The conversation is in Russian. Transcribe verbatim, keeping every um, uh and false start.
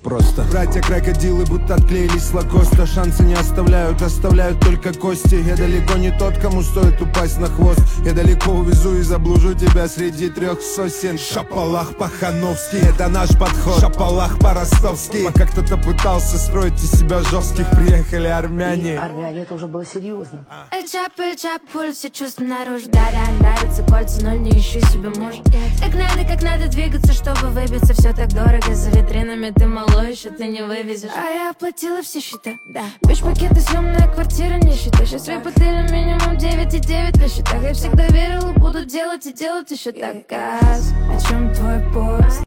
просто. Братья-крокодилы будто отклеились с лакоста. Шансы не оставляют, оставляют только кости. Я далеко не тот, кому стоит упасть на хвост. Я далеко увезу и заблужу тебя среди трех сосен. Шапалах по-хановски, это наш подход. Шапалах по-ростовски. Пока кто-то пытался строить из себя жестких, приехали армяне. И армяне, это уже было серьезно. Чап, чап, пульс, все чувства наружу. Да-да, нравится кольца, но не ищу себе мужа. Как надо, как надо двигаться, чтобы выбиться. Все так дорого, за витринами ты малой, еще ты не вывезешь. А я оплатила все счета, да. Бич-пакеты, съемная квартира, не считай. Сейчас выплатили минимум девять и девять на счетах. Я всегда верила, буду делать и делать еще так. Газ, о чем твой поезд?